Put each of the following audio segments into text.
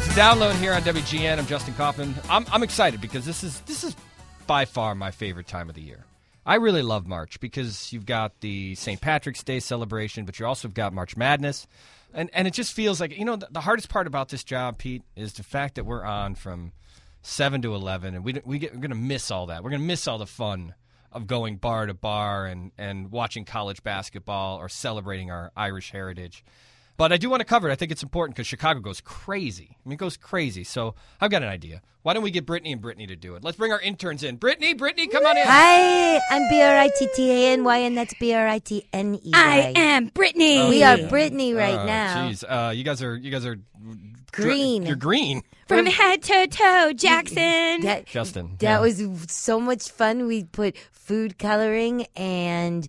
It's a download here on WGN. I'm Justin Kaufman. I'm excited because this is by far my favorite time of the year. I really love March because you've got the St. Patrick's Day celebration, but you also have got March Madness. And it just feels like, the hardest part about this job, Pete, is the fact that we're on from 7 to 11, and we're going to miss all that. We're going to miss all the fun of going bar to bar and watching college basketball or celebrating our Irish heritage. But I do want to cover it. I think it's important because Chicago goes crazy. It goes crazy. So I've got an idea. Why don't we get Brittany and Brittany to do it? Let's bring our interns in. Brittany, come on in. Hi, I'm Brittany, and that's Brittney. I am Brittany. We are Brittany right now. Jeez, you guys are green. You're green. From head to toe, Jackson. Justin. That was so much fun. We put food coloring and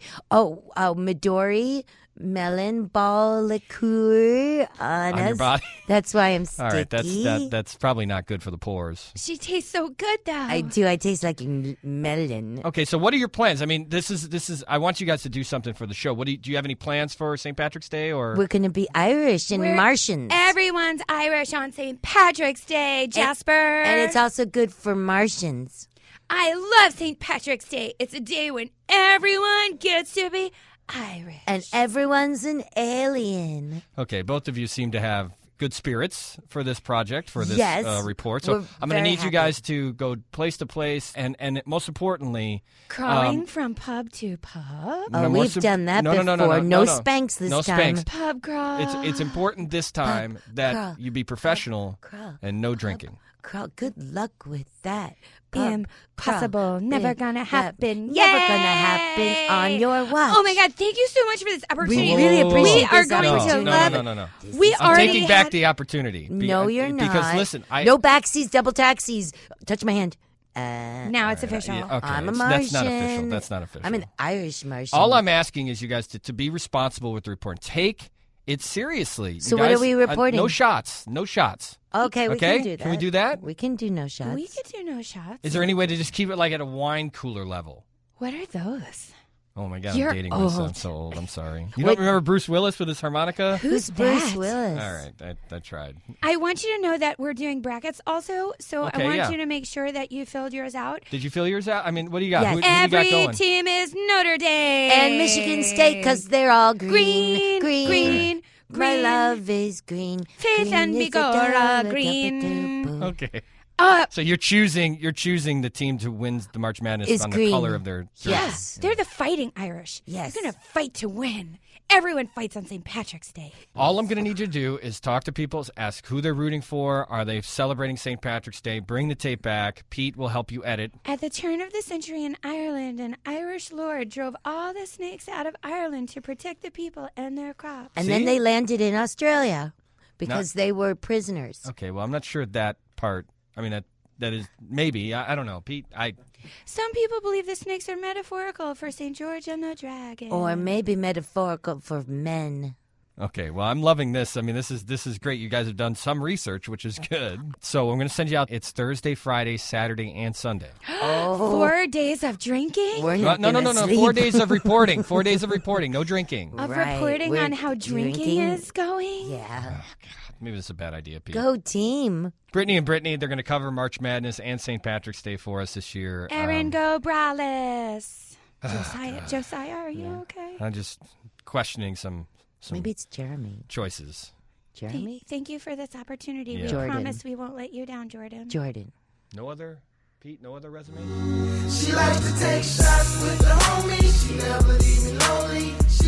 Midori melon ball liqueur on us. Your body. That's why I'm sticky. All right, that's probably not good for the pores. She tastes so good, though. I do. I taste like melon. Okay, so what are your plans? I mean, this is. I want you guys to do something for the show. Do you have any plans for St. Patrick's Day or? We're going to be Irish and Martians. Everyone's Irish on St. Patrick's Day, Jasper. And it's also good for Martians. I love St. Patrick's Day. It's a day when everyone gets to be Irish. And everyone's an alien. Okay, both of you seem to have good spirits for this project, for this report. So I'm going to need you guys to go place to place and most importantly... Crawling from pub to pub? Oh, we've done that before. No spanks this time. Spanks. Pub crawl. It's important this time that you be professional and no drinking. Crawl. Good luck with that. Impossible. Never gonna happen. Never gonna happen on your watch. Oh my God! Thank you so much for this opportunity. We really appreciate We are this going to love. No. We I'm already taking back the opportunity. No, you're not. Because listen, no backsies, double taxis. Touch my hand. Now it's official. Okay, I'm a Martian. That's not official. I'm an Irish Martian. All I'm asking is you guys to be responsible with the report. Take it seriously. So what are we reporting? No shots. Okay, we can do that. Can we do that? We can do no shots. We could do no shots. Is there any way to just keep it like at a wine cooler level? What are those? Oh my God, You're I'm dating old. myself. I'm so old. I'm sorry. You don't remember Bruce Willis with his harmonica? Who's Bruce Willis? All right, I tried. I want you to know that we're doing brackets also, so Okay, I want yeah. you to make sure that you filled yours out. Did you fill yours out? I mean, what do you got? Yes. Who do you got Every going? team is Notre Dame. And Michigan State, because they're all green. Green. My love is green. Faith Green and is a Bigora dollar, green. double-double. Okay. So you're choosing the team to win the March Madness Is on green. the color of their jersey. Yes. They're the fighting Irish. Yes. They're going to fight to win. Everyone fights on St. Patrick's Day. All I'm going to need you to do is talk to people, ask who they're rooting for. Are they celebrating St. Patrick's Day? Bring the tape back. Pete will help you edit. At the turn of the century in Ireland, an Irish lord drove all the snakes out of Ireland to protect the people and their crops. And See? then they landed in Australia because they were prisoners. Okay, well, I'm not sure that part. I mean, that is maybe. I don't know, Pete. Some people believe the snakes are metaphorical for St. George and the Dragon. Or maybe metaphorical for men. Okay, well, I'm loving this. I mean, this is great. You guys have done some research, which is good. So I'm going to send you out. It's Thursday, Friday, Saturday, and Sunday. 4 days of drinking? We're not No. gonna sleep. 4 days of reporting. 4 days of reporting. No drinking. Of Right, reporting we're on how drinking is going? Yeah. Maybe this is a bad idea, Pete. Go team. Brittany and Brittany, they're going to cover March Madness and St. Patrick's Day for us this year. Aaron Go Braless. Josiah, are you okay? I'm just questioning some Maybe it's Jeremy. choices. Jeremy? Thank you for this opportunity. Yeah. We Jordan. promise we won't let you down, Jordan. Jordan. No other, Pete? No other resumes? She likes to take shots with the homies. She never leave me lonely.